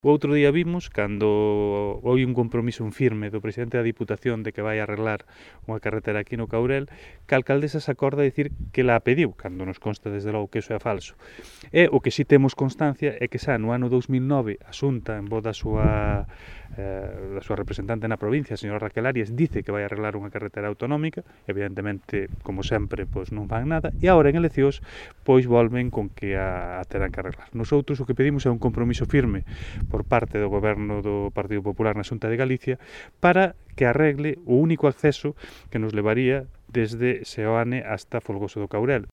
O outro día vimos, cando houve un compromiso firme do presidente da Diputación de que vai arreglar unha carretera aquí no Caurel, que a alcaldesa se acorda de dicir que la pediu, cando nos consta desde logo que iso é falso. E o que si temos constancia é que xa no ano 2009 a Xunta, en voz da súa representante na provincia, a señora Raquel Arias, dice que vai arreglar unha carretera autonómica, evidentemente, como sempre, pois non fan nada, e agora en eleccións, pois volven con que a terán que arreglar. Nosotros o que pedimos é un compromiso firme por parte do goberno do Partido Popular na Xunta de Galicia para que arregle o único acceso que nos levaría desde Seoane hasta Folgoso do Caurel.